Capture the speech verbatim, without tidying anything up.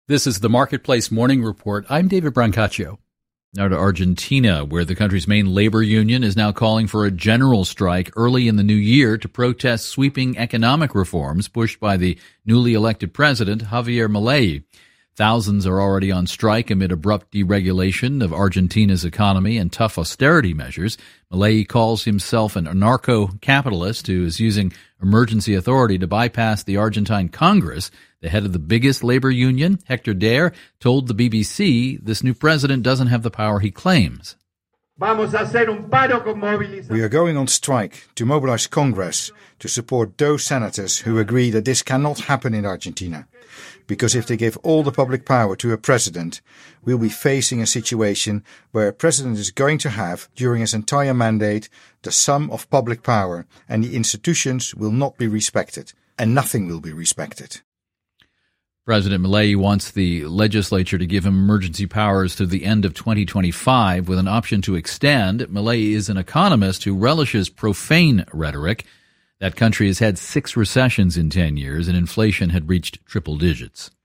This is the Marketplace Morning Report. I'm David Brancaccio. Now to Argentina, where the country's main labor union is now calling for a general strike early in the new year to protest sweeping economic reforms pushed by the newly elected president, Javier Milei. Thousands are already on strike amid abrupt deregulation of Argentina's economy and tough austerity measures. Milei calls himself an anarcho-capitalist who is using emergency authority to bypass the Argentine Congress. The head of the biggest labor union, Hector Daer, told the B B C this new president doesn't have the power he claims. We are going on strike to mobilize Congress to support those senators who agree that this cannot happen in Argentina. Because if they give all the public power to a president, we'll be facing a situation where a president is going to have, during his entire mandate, the sum of public power, and the institutions will not be respected, and nothing will be respected. President Milei wants the legislature to give him emergency powers to the end of twenty twenty-five with an option to extend. Milei is an economist who relishes profane rhetoric. That country has had six recessions in ten years and inflation had reached triple digits.